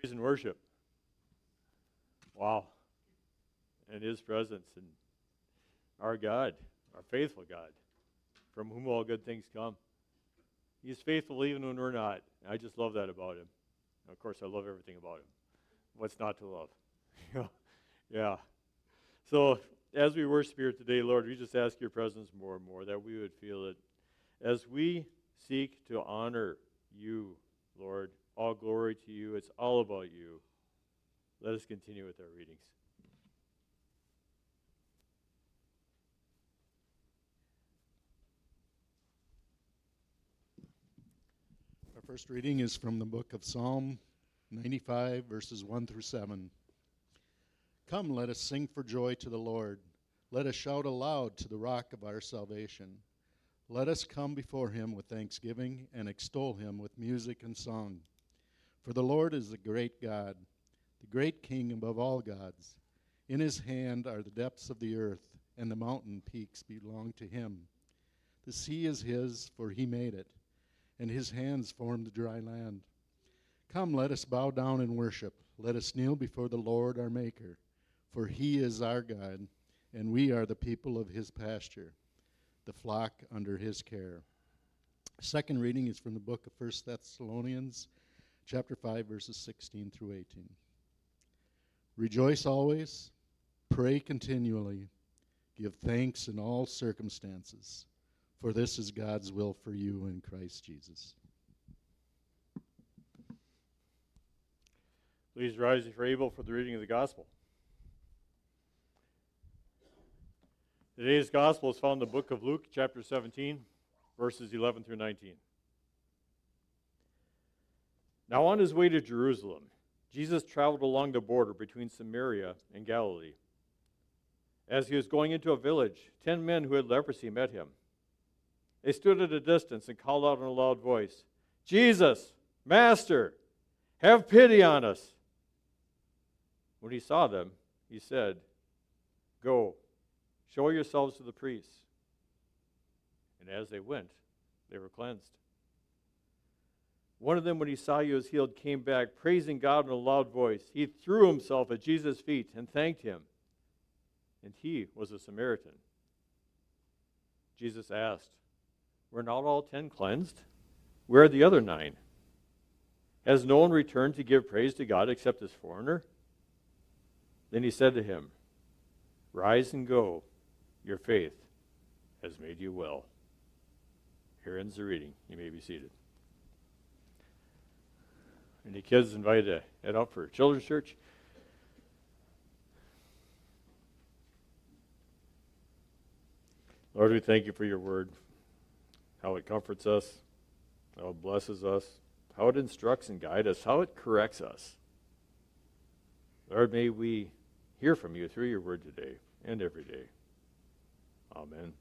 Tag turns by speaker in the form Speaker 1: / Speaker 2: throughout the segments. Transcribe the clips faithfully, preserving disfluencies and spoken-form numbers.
Speaker 1: Praise and worship. Wow. And His presence and our God, our faithful God, from whom all good things come. He's faithful even when we're not. I just love that about Him. Of course, I love everything about Him. What's not to love? Yeah. So, as we worship here today, Lord, we just ask your presence more and more, that we would feel it. As we seek to honor you, Lord, all glory to you. It's all about you. Let us continue with our readings.
Speaker 2: Our first reading is from the book of Psalm ninety-five, verses one through seven. Come, let us sing for joy to the Lord. Let us shout aloud to the rock of our salvation. Let us come before him with thanksgiving and extol him with music and song. For the Lord is the great God, the great King above all gods. In his hand are the depths of the earth, and the mountain peaks belong to him. The sea is his, for he made it, and his hands formed the dry land. Come, let us bow down and worship. Let us kneel before the Lord our Maker, for he is our God, and we are the people of his pasture, the flock under his care. Second reading is from the book of First Thessalonians, chapter five, verses sixteen through eighteen. Rejoice always, pray continually, give thanks in all circumstances, for this is God's will for you in Christ Jesus.
Speaker 1: Please rise if you're able for the reading of the gospel. Today's gospel is found in the book of Luke, chapter seventeen, verses eleven through nineteen. Now on his way to Jerusalem, Jesus traveled along the border between Samaria and Galilee. As he was going into a village, ten men who had leprosy met him. They stood at a distance and called out in a loud voice, "Jesus, Master, have pity on us." When he saw them, he said, "Go, show yourselves to the priests." And as they went, they were cleansed. One of them, when he saw he was healed, came back, praising God in a loud voice. He threw himself at Jesus' feet and thanked him. And he was a Samaritan. Jesus asked, "Were not all ten cleansed? Where are the other nine? Has no one returned to give praise to God except this foreigner?" Then he said to him, "Rise and go. Your faith has made you well." Here ends the reading. You may be seated. Any kids invited to head out for children's church? Lord, we thank you for your word, how it comforts us, how it blesses us, how it instructs and guides us, how it corrects us. Lord, may we hear from you through your word today and every day. Amen.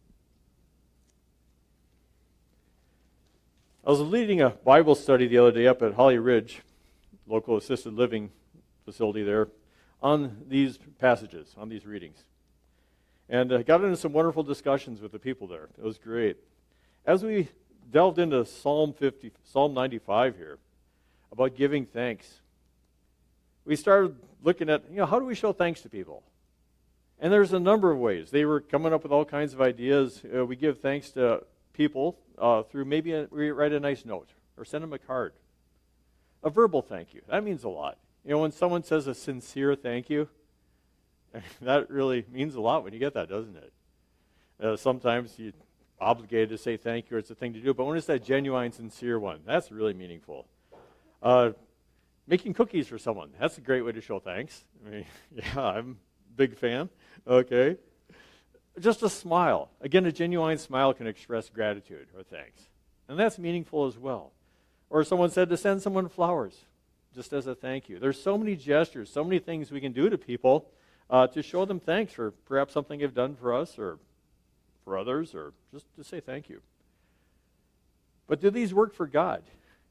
Speaker 1: I was leading a Bible study the other day up at Holly Ridge, local assisted living facility there, on these passages, on these readings. And uh, got into some wonderful discussions with the people there. It was great. As we delved into Psalm fifty, Psalm ninety-five here, about giving thanks, we started looking at, you know, how do we show thanks to people? And there's a number of ways. They were coming up with all kinds of ideas. Uh, we give thanks to people uh, through maybe a, we write a nice note or send them a card. A verbal thank you. That means a lot. You know, when someone says a sincere thank you, that really means a lot when you get that, doesn't it? Uh, sometimes you're obligated to say thank you, or it's a thing to do, but when it's that genuine, sincere one, that's really meaningful. Uh, making cookies for someone, that's a great way to show thanks. I mean, yeah, I'm a big fan. Okay. Just a smile. Again, a genuine smile can express gratitude or thanks. And that's meaningful as well. Or someone said to send someone flowers, just as a thank you. There's so many gestures, so many things we can do to people uh, to show them thanks for perhaps something they've done for us or for others, or just to say thank you. But do these work for God?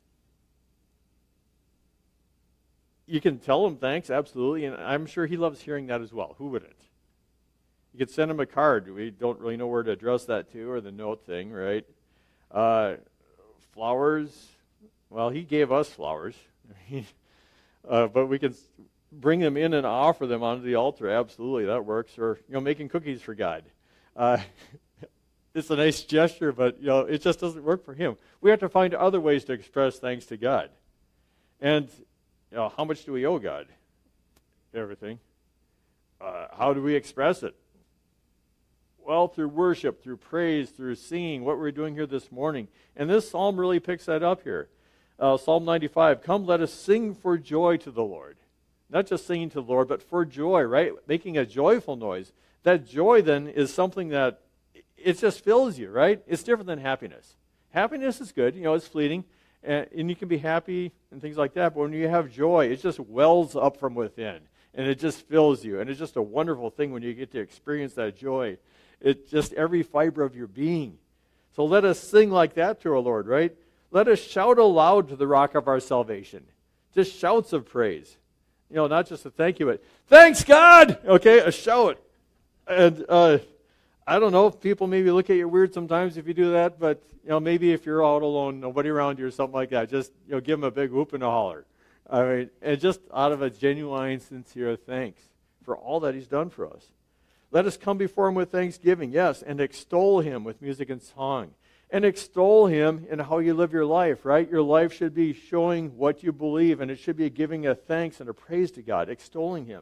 Speaker 1: You can tell him thanks, absolutely, and I'm sure he loves hearing that as well. Who wouldn't? You could send him a card. We don't really know where to address that to, or the note thing, right? Uh, flowers, well, he gave us flowers. Uh, but we can bring them in and offer them onto the altar. Absolutely, that works. Or, you know, making cookies for God. Uh, it's a nice gesture, but, you know, it just doesn't work for him. We have to find other ways to express thanks to God. And, you know, how much do we owe God? Everything. Uh, how do we express it? Well, through worship, through praise, through singing, what we're doing here this morning. And this psalm really picks that up here. Uh, Psalm ninety-five, come let us sing for joy to the Lord. Not just singing to the Lord, but for joy, right? Making a joyful noise. That joy then is something that, it just fills you, right? It's different than happiness. Happiness is good, you know, it's fleeting, and, and you can be happy and things like that, but when you have joy, it just wells up from within, and it just fills you, and it's just a wonderful thing when you get to experience that joy. It's just every fiber of your being. So let us sing like that to our Lord, right? Let us shout aloud to the rock of our salvation. Just shouts of praise. You know, not just a thank you, but thanks God! Okay, a shout. And uh, I don't know, people maybe look at you weird sometimes if you do that, but, you know, maybe if you're out alone, nobody around you or something like that, just, you know, give them a big whoop and a holler. I mean, and just out of a genuine, sincere thanks for all that he's done for us. Let us come before him with thanksgiving, yes, and extol him with music and song. And extol him in how you live your life, right? Your life should be showing what you believe, and it should be giving a thanks and a praise to God, extolling him.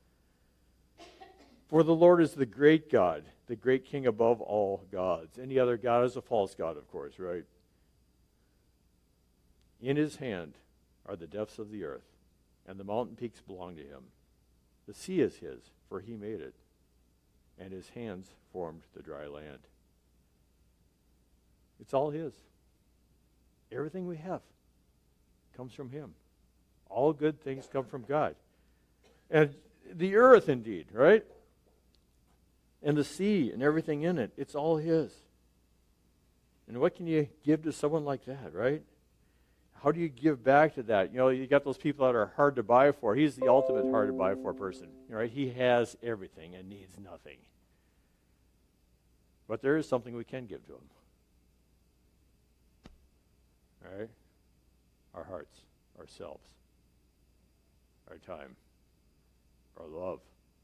Speaker 1: For the Lord is the great God, the great King above all gods. Any other God is a false God, of course, right? In his hand are the depths of the earth, and the mountain peaks belong to him. The sea is his, for he made it, and his hands formed the dry land. It's all his. Everything we have comes from him. All good things come from God. And the earth, indeed, right? And the sea and everything in it, it's all his. And what can you give to someone like that, right? How do you give back to that? You know, you got those people that are hard to buy for. He's the ultimate hard to buy for person, right? He has everything and needs nothing. But there is something we can give to him. All right? Our hearts, ourselves, our time, our love.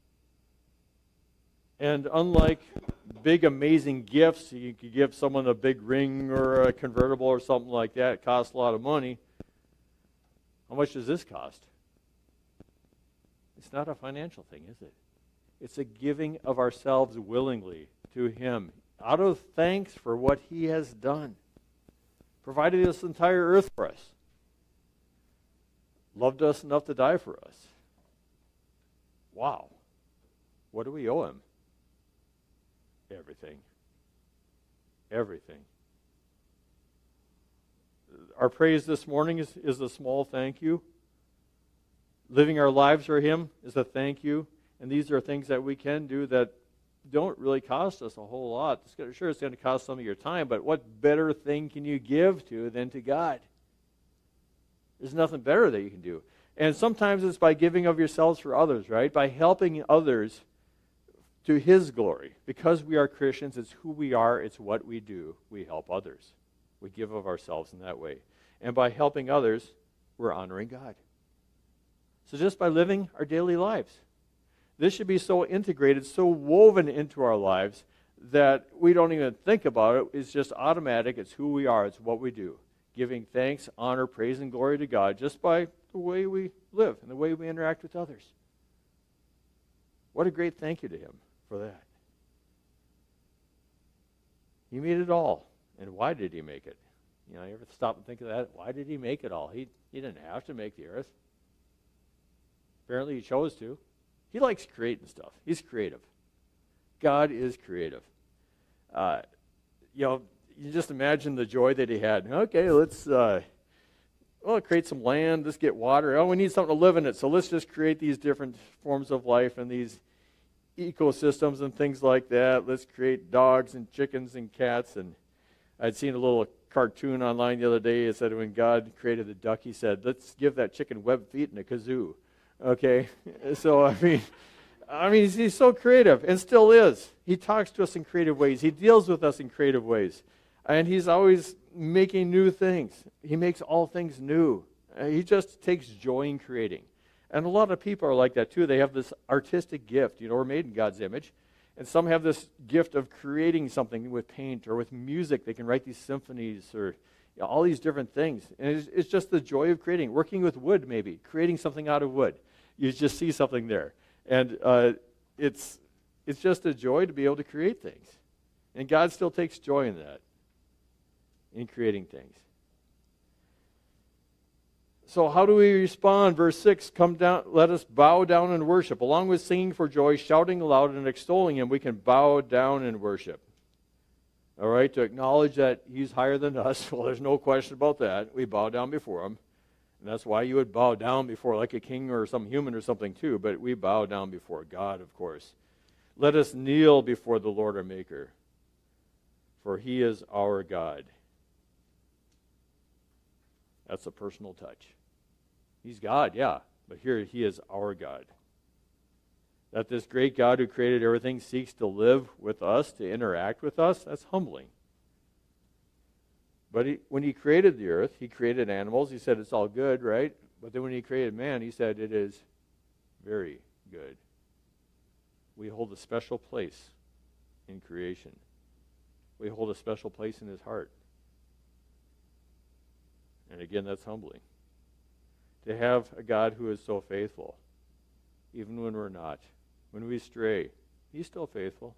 Speaker 1: And unlike big, amazing gifts, you could give someone a big ring or a convertible or something like that. It costs a lot of money. How much does this cost? It's not a financial thing, is it? It's a giving of ourselves willingly to him, out of thanks for what he has done. Provided this entire earth for us. Loved us enough to die for us. Wow. What do we owe him? Everything. Everything. Our praise this morning is, is a small thank you. Living our lives for him is a thank you. And these are things that we can do that don't really cost us a whole lot. It's gonna, sure, it's going to cost some of your time, but what better thing can you give to than to God? There's nothing better that you can do. And sometimes it's by giving of yourselves for others, right? By helping others to his glory. Because we are Christians, it's who we are, it's what we do. We help others. We give of ourselves in that way. And by helping others, we're honoring God. So just by living our daily lives. This should be so integrated, so woven into our lives that we don't even think about it. It's just automatic. It's who we are. It's what we do. Giving thanks, honor, praise, and glory to God just by the way we live and the way we interact with others. What a great thank you to him for that. He made it all. And why did he make it? You know, you ever stop and think of that? Why did he make it all? He, he didn't have to make the earth. Apparently he chose to. He likes creating stuff. He's creative. God is creative. Uh, you know, you just imagine the joy that he had. Okay, let's uh, well, create some land. Let's get water. Oh, we need something to live in it. So let's just create these different forms of life and these ecosystems and things like that. Let's create dogs and chickens and cats. And I'd seen a little cartoon online the other day. It said when God created the duck, he said, let's give that chicken web feet and a kazoo. Okay, so I mean, I mean, he's, he's so creative and still is. He talks to us in creative ways. He deals with us in creative ways. And he's always making new things. He makes all things new. Uh, he just takes joy in creating. And a lot of people are like that too. They have this artistic gift. You know, we're made in God's image. And some have this gift of creating something with paint or with music. They can write these symphonies or you know, all these different things. And it's, it's just the joy of creating. Working with wood, maybe. Creating something out of wood. You just see something there. And uh, it's it's just a joy to be able to create things. And God still takes joy in that, in creating things. So how do we respond? Verse six, come down, let us bow down and worship. Along with singing for joy, shouting aloud, and extolling him, we can bow down and worship. All right, to acknowledge that he's higher than us. Well, there's no question about that. We bow down before him. And that's why you would bow down before like a king or some human or something too. But we bow down before God, of course. Let us kneel before the Lord our Maker, for he is our God. That's a personal touch. He's God, yeah, but here he is our God. That this great God who created everything seeks to live with us, to interact with us, that's humbling. But he, when he created the earth, he created animals. He said it's all good, right? But then when he created man, he said it is very good. We hold a special place in creation. We hold a special place in his heart. And again, that's humbling. To have a God who is so faithful, even when we're not. When we stray, he's still faithful.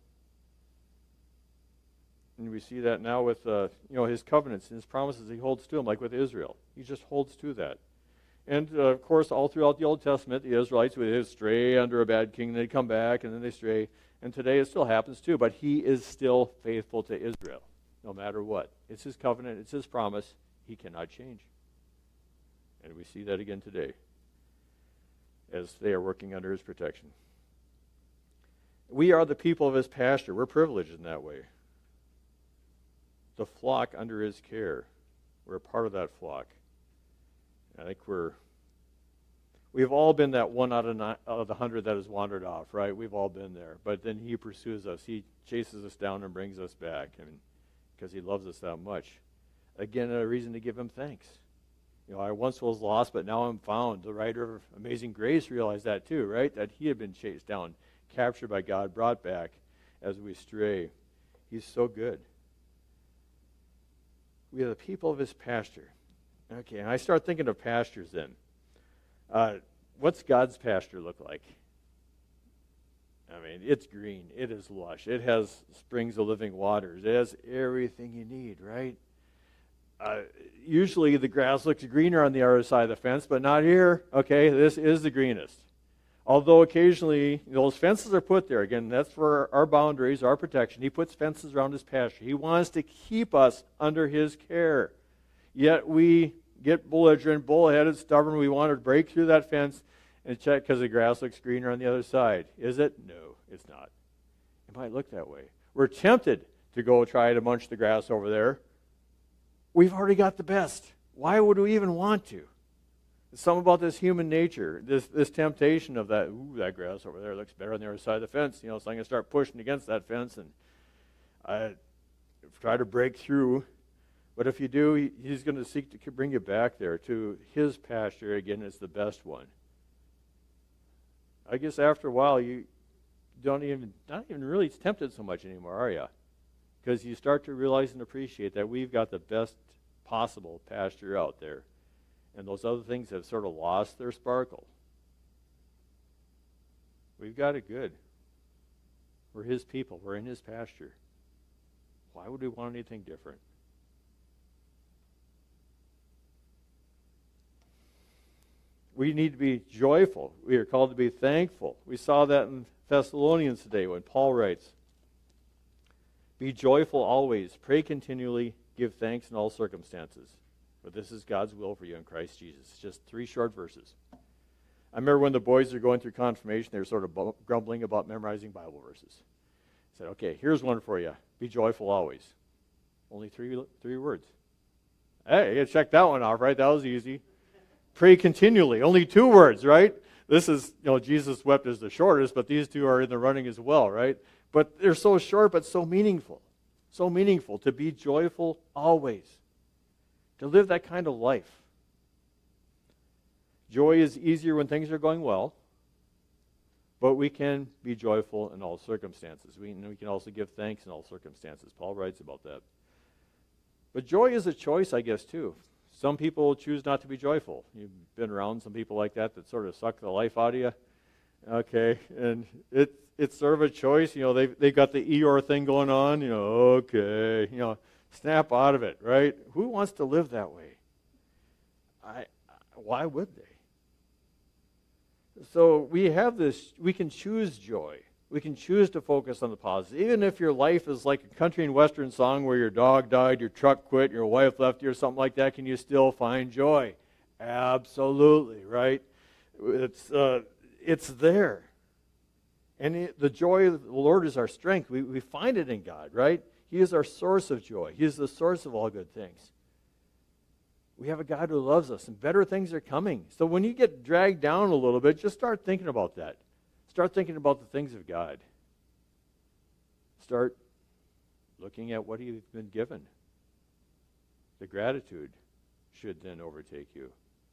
Speaker 1: And we see that now with uh, you know his covenants and his promises he holds to them, like with Israel. He just holds to that. And, uh, of course, all throughout the Old Testament, the Israelites would stray under a bad king, they'd come back, and then they stray. And today it still happens too, but he is still faithful to Israel, no matter what. It's his covenant, it's his promise. He cannot change. And we see that again today as they are working under his protection. We are the people of his pasture. We're privileged in that way. The flock under his care. We're a part of that flock. I think we're, we've all been that one out of, nine, out of the hundred that has wandered off, right? We've all been there. But then he pursues us. He chases us down and brings us back, and because he loves us that much. Again, a reason to give him thanks. You know, I once was lost, but now I'm found. The writer of Amazing Grace realized that too, right? That he had been chased down, captured by God, brought back as we stray. He's so good. We are the people of his pasture. Okay, and I start thinking of pastures then. Uh, what's God's pasture look like? I mean, it's green. It is lush. It has springs of living waters. It has everything you need, right? Uh, usually the grass looks greener on the other side of the fence, but not here. Okay, this is the greenest. Although occasionally those fences are put there. Again, that's for our boundaries, our protection. He puts fences around his pasture. He wants to keep us under his care. Yet we get belligerent, bullheaded, stubborn. We want to break through that fence and check because the grass looks greener on the other side. Is it? No, it's not. It might look that way. We're tempted to go try to munch the grass over there. We've already got the best. Why would we even want to? It's something about this human nature, this this temptation of that, ooh, that grass over there looks better on the other side of the fence. You know, so I'm going to start pushing against that fence and I try to break through. But if you do, he, he's going to seek to bring you back there to his pasture. Again, it's the best one. I guess after a while, you don't even, not even really tempted so much anymore, are you? Because you start to realize and appreciate that we've got the best possible pasture out there. And those other things have sort of lost their sparkle. We've got it good. We're his people. We're in his pasture. Why would we want anything different? We need to be joyful. We are called to be thankful. We saw that in Thessalonians today when Paul writes, be joyful always, pray continually, give thanks in all circumstances. For this is God's will for you in Christ Jesus. Just three short verses. I remember when the boys were going through confirmation, they were sort of grumbling about memorizing Bible verses. I said, okay, here's one for you. Be joyful always. Only three three words. Hey, you check that one off, right? That was easy. Pray continually. Only two words, right? This is, you know, Jesus wept is the shortest, but these two are in the running as well, right? But they're so short, but so meaningful. So meaningful to be joyful always. To live that kind of life. Joy is easier when things are going well, but we can be joyful in all circumstances. We, we can also give thanks in all circumstances. Paul writes about that. But joy is a choice, I guess, too. Some people choose not to be joyful. You've been around some people like that that sort of suck the life out of you. Okay, and it, it's sort of a choice. You know, they've, they've got the Eeyore thing going on. You know, okay, you know, snap out of it, right? Who wants to live that way? I, why would they? So we have this, we can choose joy. We can choose to focus on the positive. Even if your life is like a country and western song where your dog died, your truck quit, your wife left you or something like that, can you still find joy? Absolutely, right? It's, uh, it's there. And it, the joy of the Lord is our strength. We, we find it in God, right? He is our source of joy. He is the source of all good things. We have a God who loves us, and better things are coming. So when you get dragged down a little bit, just start thinking about that. Start thinking about the things of God. Start looking at what you've been given. The gratitude should then overtake you.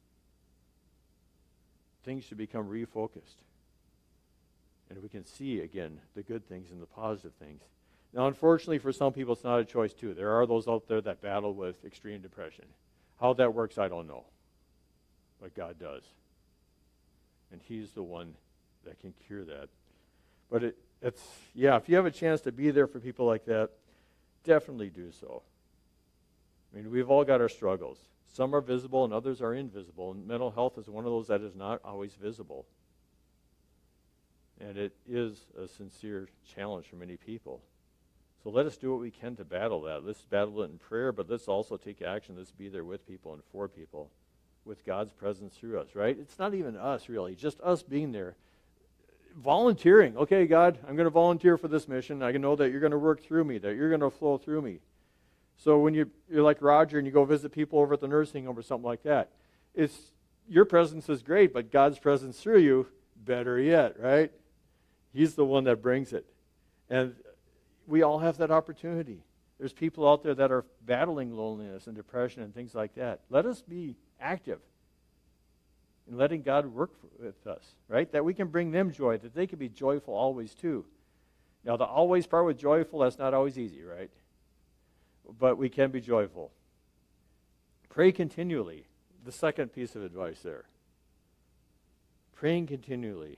Speaker 1: Things should become refocused. And we can see, again, the good things and the positive things. Now, unfortunately, for some people, it's not a choice, too. There are those out there that battle with extreme depression. How that works, I don't know. But God does. And He's the one that can cure that. But it, it's, yeah, if you have a chance to be there for people like that, definitely do so. I mean, we've all got our struggles. Some are visible and others are invisible. And mental health is one of those that is not always visible. And it is a sincere challenge for many people. So let us do what we can to battle that. Let's battle it in prayer, but let's also take action. Let's be there with people and for people with God's presence through us, right? It's not even us, really, just us being there. Volunteering. Okay, God, I'm going to volunteer for this mission. I know that you're going to work through me, that you're going to flow through me. So when you, you're like Roger and you go visit people over at the nursing home or something like that, it's your presence is great, but God's presence through you, better yet, right? He's the one that brings it. And we all have that opportunity. There's people out there that are battling loneliness and depression and things like that. Let us be active in letting God work for, with us, right? That we can bring them joy, that they can be joyful always too. Now, the always part with joyful, that's not always easy, right? But we can be joyful. Pray continually. The second piece of advice there. Praying continually.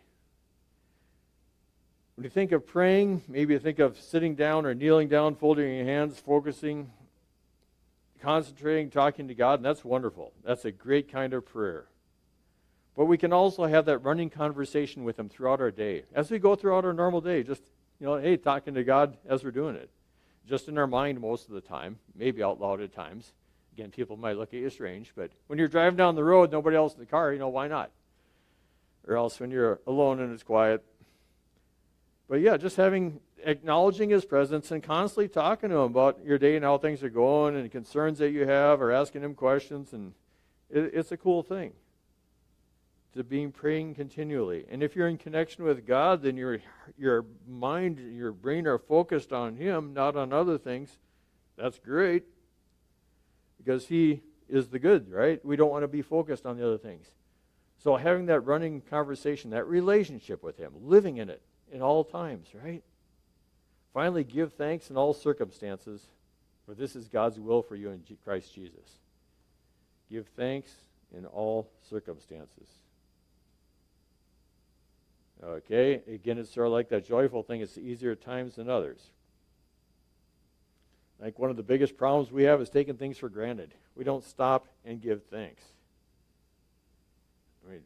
Speaker 1: When you think of praying, maybe you think of sitting down or kneeling down, folding your hands, focusing, concentrating, talking to God, and that's wonderful. That's a great kind of prayer. But we can also have that running conversation with Him throughout our day. As we go throughout our normal day, just, you know, hey, talking to God as we're doing it. Just in our mind most of the time, maybe out loud at times. Again, people might look at you strange, but when you're driving down the road, nobody else in the car, you know, why not? Or else when you're alone and it's quiet. But yeah, just having, acknowledging His presence and constantly talking to Him about your day and how things are going and concerns that you have, or asking Him questions, and it, it's a cool thing. To being praying continually. And if you're in connection with God, then your your mind, your brain are focused on Him, not on other things. That's great. Because He is the good, right? We don't want to be focused on the other things. So having that running conversation, that relationship with Him, living in it in all times, right? Finally, give thanks in all circumstances, for this is God's will for you in Christ Jesus. Give thanks in all circumstances. Okay, again, it's sort of like that joyful thing. It's easier at times than others. Like one of the biggest problems we have is taking things for granted. We don't stop and give thanks. I mean,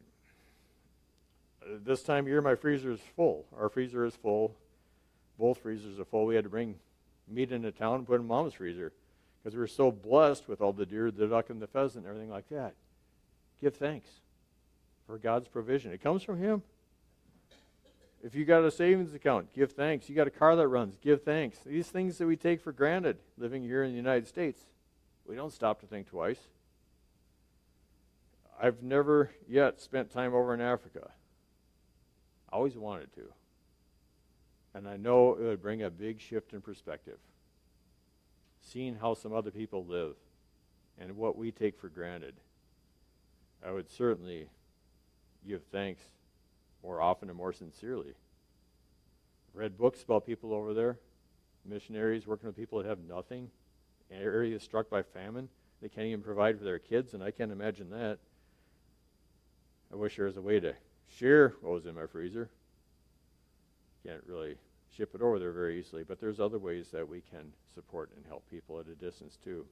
Speaker 1: this time of year, my freezer is full. Our freezer is full. Both freezers are full. We had to bring meat into town and put it in Mom's freezer because we were so blessed with all the deer, the duck, and the pheasant and everything like that. Give thanks for God's provision. It comes from Him. If you got a savings account, give thanks. You got a car that runs, give thanks. These things that we take for granted living here in the United States, we don't stop to think twice. I've never yet spent time over in Africa. I always wanted to. And I know it would bring a big shift in perspective. Seeing how some other people live and what we take for granted, I would certainly give thanks more often and more sincerely. Read books about people over there, missionaries working with people that have nothing, areas struck by famine. They can't even provide for their kids, and I can't imagine that. I wish there was a way to share what was in my freezer. Can't really ship it over there very easily, but there's other ways that we can support and help people at a distance too.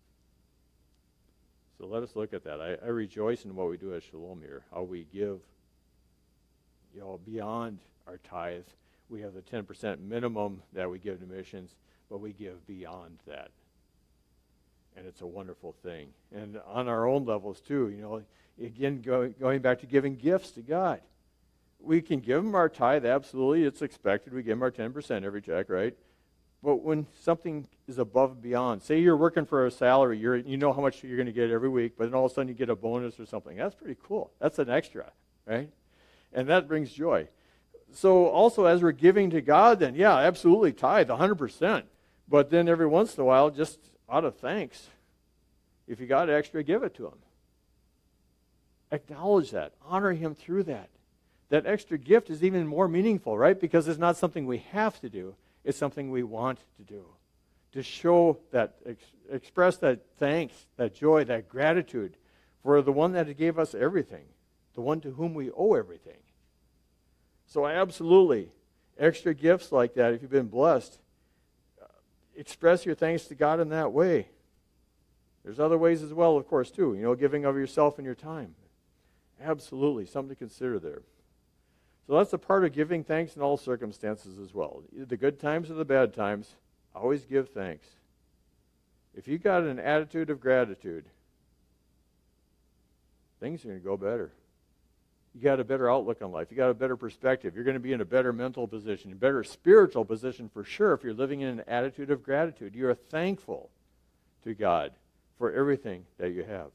Speaker 1: So let us look at that. I, I rejoice in what we do at Shalom here, how we give, you know, beyond our tithe. We have the ten percent minimum that we give to missions, but we give beyond that. And it's a wonderful thing. And on our own levels too, you know, again, go, going back to giving gifts to God. We can give Him our tithe, absolutely. It's expected. We give Him our ten percent every check, right? But when something is above and beyond, say you're working for a salary, you're, you know how much you're going to get every week, but then all of a sudden you get a bonus or something. That's pretty cool. That's an extra, right? And that brings joy. So also as we're giving to God, then, yeah, absolutely, tithe, one hundred percent. But then every once in a while, just out of thanks, if you got extra, give it to Him. Acknowledge that. Honor Him through that. That extra gift is even more meaningful, right? Because it's not something we have to do. It's something we want to do. To show that, ex- express that thanks, that joy, that gratitude for the one that gave us everything, the one to whom we owe everything. So absolutely, extra gifts like that, if you've been blessed, uh, express your thanks to God in that way. There's other ways as well, of course, too. You know, giving of yourself and your time. Absolutely, something to consider there. So that's a part of giving thanks in all circumstances as well. The good times or the bad times, always give thanks. If you got an attitude of gratitude, things are going to go better. You got a better outlook on life. You got a better perspective. You're going to be in a better mental position, a better spiritual position for sure if you're living in an attitude of gratitude. You are thankful to God for everything that you have.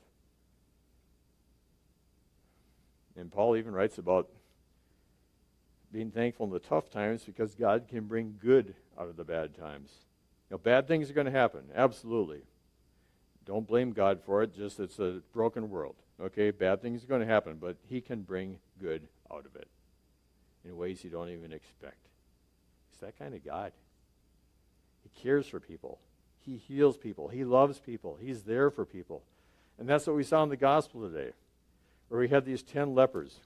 Speaker 1: And Paul even writes about being thankful in the tough times because God can bring good out of the bad times. You know, bad things are going to happen, absolutely. Don't blame God for it, just it's a broken world. Okay, bad things are going to happen, but He can bring good out of it in ways you don't even expect. He's that kind of God. He cares for people. He heals people. He loves people. He's there for people. And that's what we saw in the gospel today, where we had these ten lepers.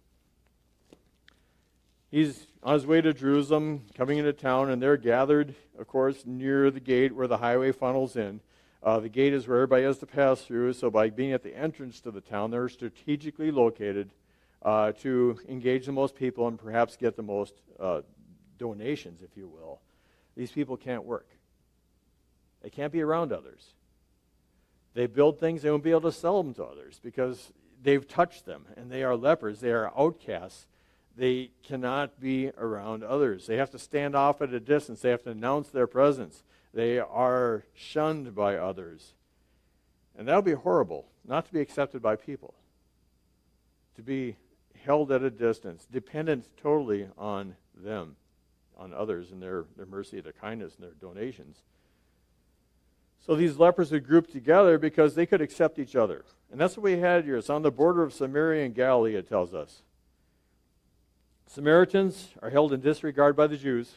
Speaker 1: He's on his way to Jerusalem, coming into town, and they're gathered, of course, near the gate where the highway funnels in. Uh, the gate is where everybody has to pass through, so by being at the entrance to the town, they're strategically located uh, to engage the most people and perhaps get the most uh, donations, if you will. These people can't work. They can't be around others. They build things, they won't be able to sell them to others because they've touched them, and they are lepers, they are outcasts. They cannot be around others. They have to stand off at a distance. They have to announce their presence. They are shunned by others. And that would be horrible, not to be accepted by people. To be held at a distance, dependent totally on them, on others and their, their mercy, their kindness, and their donations. So these lepers are grouped together because they could accept each other. And that's what we had here. It's on the border of Samaria and Galilee, it tells us. Samaritans are held in disregard by the Jews.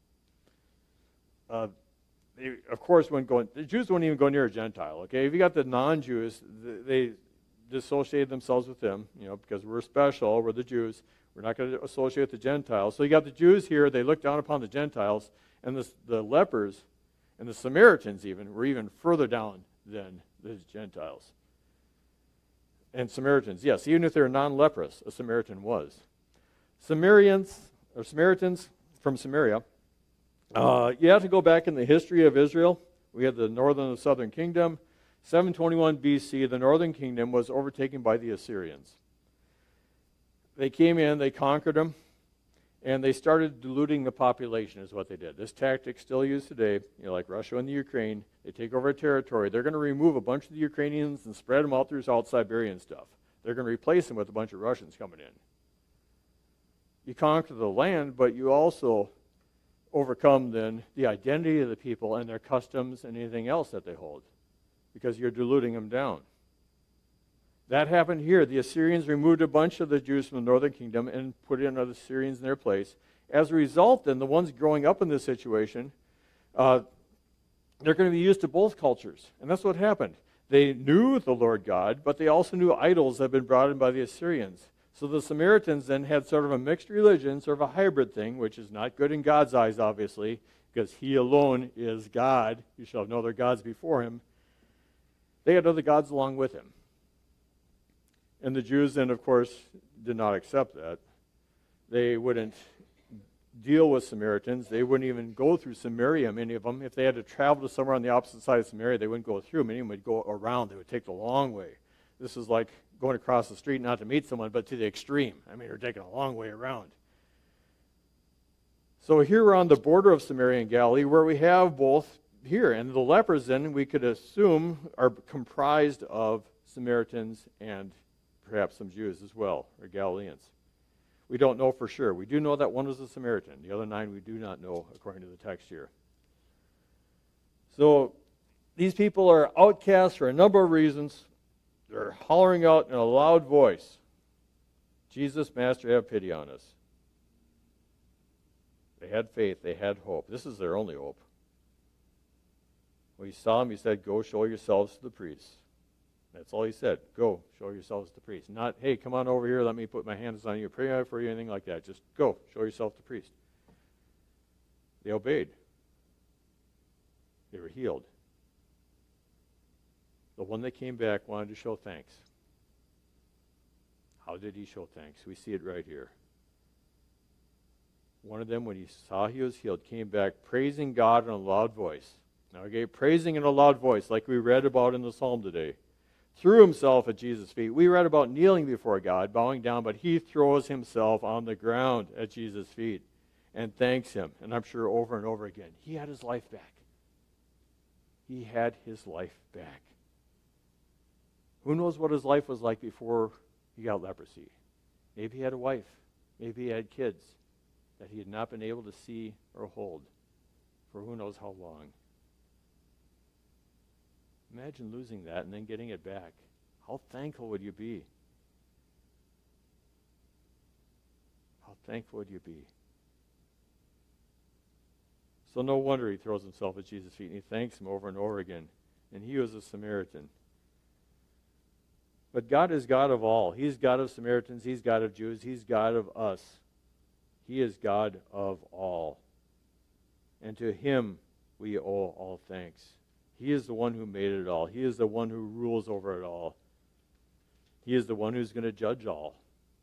Speaker 1: Uh, they, of course, when going, the Jews wouldn't even go near a Gentile. Okay, if you got the non-Jews, they dissociated themselves with them, you know, because we're special, we're the Jews. We're not going to associate with the Gentiles. So you got the Jews here; they look down upon the Gentiles, and the, the lepers and the Samaritans even were even further down than the Gentiles. And Samaritans, yes, even if they're non-leprous, a Samaritan was. Samaritans, or Samaritans from Samaria, uh, you have to go back in the history of Israel. We had the northern and southern kingdom. seven twenty-one B C, the northern kingdom was overtaken by the Assyrians. They came in, they conquered them, and they started diluting the population is what they did. This tactic still used today, you know, like Russia and the Ukraine. They take over a territory. They're going to remove a bunch of the Ukrainians and spread them out through South Siberia and stuff. They're going to replace them with a bunch of Russians coming in. You conquer the land, but you also overcome then the identity of the people and their customs and anything else that they hold because you're diluting them down. That happened here. The Assyrians removed a bunch of the Jews from the northern kingdom and put in other Syrians in their place. As a result, then, the ones growing up in this situation, uh, they're going to be used to both cultures. And that's what happened. They knew the Lord God, but they also knew idols that had been brought in by the Assyrians. So the Samaritans then had sort of a mixed religion, sort of a hybrid thing, which is not good in God's eyes, obviously, because he alone is God. You shall have no other gods before him. They had other gods along with him. And the Jews then, of course, did not accept that. They wouldn't deal with Samaritans. They wouldn't even go through Samaria, many of them. If they had to travel to somewhere on the opposite side of Samaria, they wouldn't go through. Many of them would go around. They would take the long way. This is like going across the street not to meet someone, but to the extreme. I mean, they're taking a long way around. So here we're on the border of Samaria and Galilee, where we have both here. And the lepers, then, we could assume, are comprised of Samaritans and perhaps some Jews as well, or Galileans. We don't know for sure. We do know that one was a Samaritan. The other nine we do not know, according to the text here. So these people are outcasts for a number of reasons. They're hollering out in a loud voice, "Jesus, Master, have pity on us." They had faith. They had hope. This is their only hope. When he saw him, he said, "Go show yourselves to the priests." That's all he said. Go, show yourselves to the priest. Not, "Hey, come on over here, let me put my hands on you, pray for you," anything like that. Just go, show yourself to the priest. They obeyed. They were healed. The one that came back wanted to show thanks. How did he show thanks? We see it right here. One of them, when he saw he was healed, came back praising God in a loud voice. Now, again, praising in a loud voice, like we read about in the psalm today. Threw himself at Jesus' feet. We read about kneeling before God, bowing down, but he throws himself on the ground at Jesus' feet and thanks him. And I'm sure over and over again, he had his life back. He had his life back. Who knows what his life was like before he got leprosy? Maybe he had a wife. Maybe he had kids that he had not been able to see or hold for who knows how long. Imagine losing that and then getting it back. How thankful would you be? How thankful would you be? So no wonder he throws himself at Jesus' feet and he thanks him over and over again. And he was a Samaritan. But God is God of all. He's God of Samaritans. He's God of Jews. He's God of us. He is God of all. And to him we owe all thanks. He is the one who made it all. He is the one who rules over it all. He is the one who's going to judge all.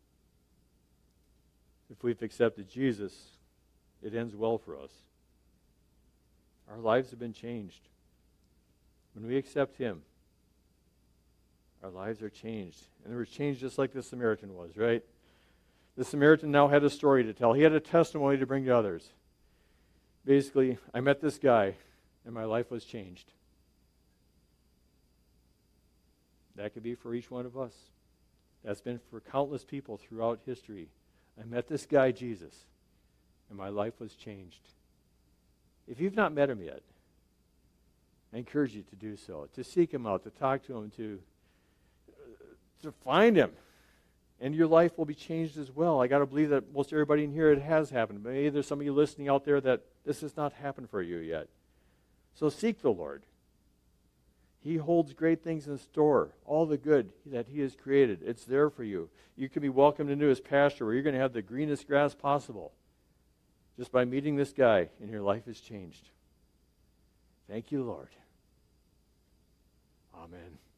Speaker 1: If we've accepted Jesus, it ends well for us. Our lives have been changed. When we accept him, our lives are changed. And they were changed just like the Samaritan was, right? The Samaritan now had a story to tell. He had a testimony to bring to others. Basically, I met this guy, and my life was changed. That could be for each one of us. That's been for countless people throughout history. I met this guy, Jesus, and my life was changed. If you've not met him yet, I encourage you to do so, to seek him out, to talk to him, to, to find him. And your life will be changed as well. I got to believe that most everybody in here, it has happened. Maybe there's some of you listening out there that this has not happened for you yet. So seek the Lord. He holds great things in store, all the good that he has created. It's there for you. You can be welcomed into his pasture where you're going to have the greenest grass possible. Just by meeting this guy, and your life is changed. Thank you, Lord. Amen.